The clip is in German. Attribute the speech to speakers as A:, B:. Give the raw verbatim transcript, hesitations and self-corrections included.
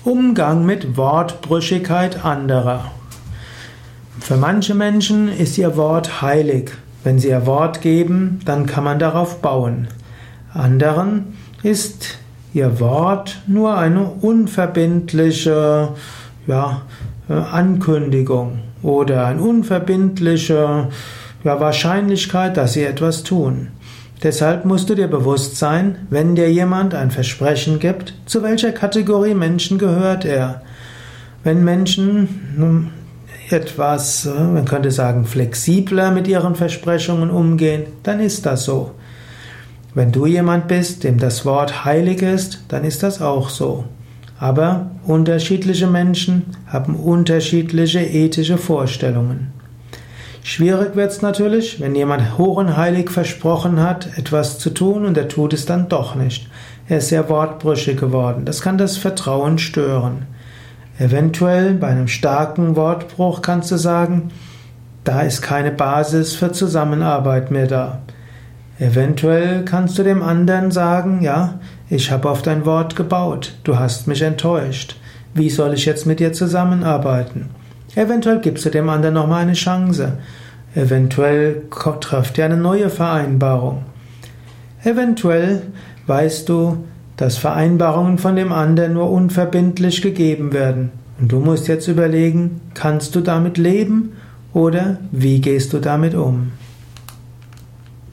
A: Umgang mit Wortbrüchigkeit anderer. Für manche Menschen ist ihr Wort heilig. Wenn sie ihr Wort geben, dann kann man darauf bauen. Anderen ist ihr Wort nur eine unverbindliche, ja, Ankündigung oder eine unverbindliche, ja, Wahrscheinlichkeit, dass sie etwas tun. Deshalb musst du dir bewusst sein, wenn dir jemand ein Versprechen gibt, zu welcher Kategorie Menschen gehört er. Wenn Menschen etwas, man könnte sagen, flexibler mit ihren Versprechungen umgehen, dann ist das so. Wenn du jemand bist, dem das Wort heilig ist, dann ist das auch so. Aber unterschiedliche Menschen haben unterschiedliche ethische Vorstellungen. Schwierig wird es natürlich, wenn jemand hoch und heilig versprochen hat, etwas zu tun und er tut es dann doch nicht. Er ist sehr wortbrüchig geworden. Das kann das Vertrauen stören. Eventuell bei einem starken Wortbruch kannst du sagen, da ist keine Basis für Zusammenarbeit mehr da. Eventuell kannst du dem anderen sagen, ja, ich habe auf dein Wort gebaut, du hast mich enttäuscht. Wie soll ich jetzt mit dir zusammenarbeiten? Eventuell gibst du dem anderen nochmal eine Chance. Eventuell trefft ihr eine neue Vereinbarung. Eventuell weißt du, dass Vereinbarungen von dem anderen nur unverbindlich gegeben werden. Und du musst jetzt überlegen, kannst du damit leben oder wie gehst du damit um?